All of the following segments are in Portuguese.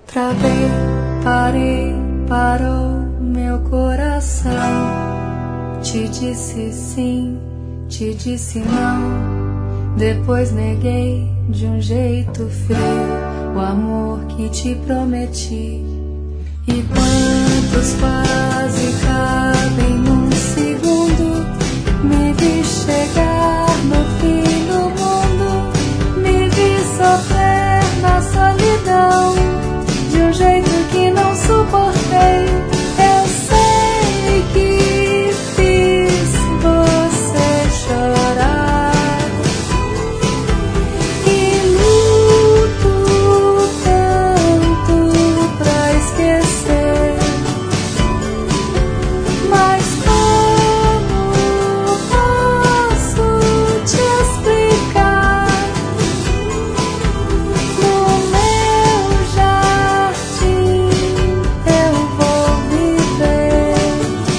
Travei, parei, parou meu coração. Te disse sim, te disse não. Depois neguei de um jeito frio o amor que te prometi. E quantos quase cabem num segundo? Me vi chegar no fim do mundo, me vi sofrer na solidão de um jeito que não suportei. Eu sei que fiz você chorar e luto tanto pra esquecer, mas como posso te explicar? No meu jardim eu vou viver.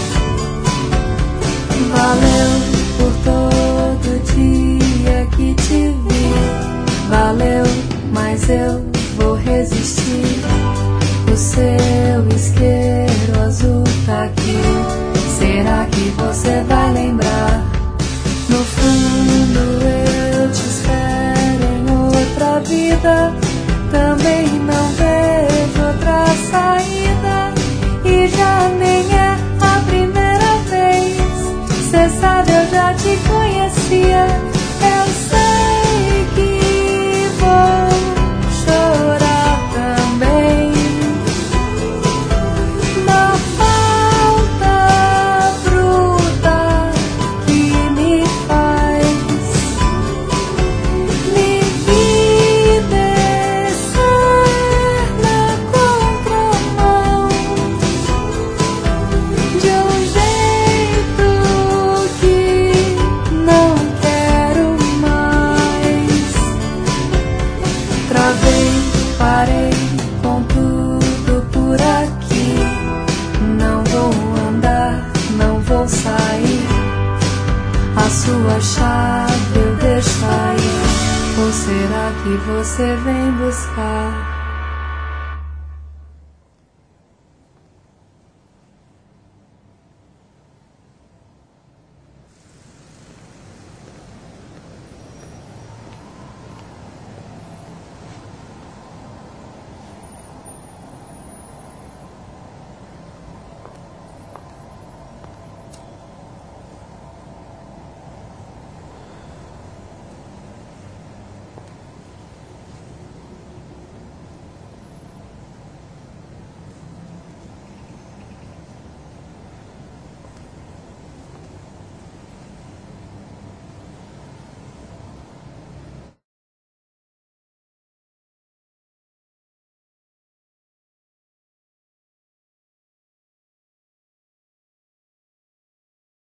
Valeu por todo dia que te vi, valeu, mas eu vou resistir. O seu isqueiro azul tá aqui, será que você vai lembrar? No fundo eu te espero em outra vida, também não vejo outra saída. E já nem é a primeira vez, cê sabe, eu já te conhecia. Eu sei que vou chorar também na falta bruta que me faz me vi descer na contramão de um jeito que não quero mais. Travei, parei com tudo por aqui. Não vou andar, não vou sair. A sua chave eu deixo aí. Ou será que você vem buscar?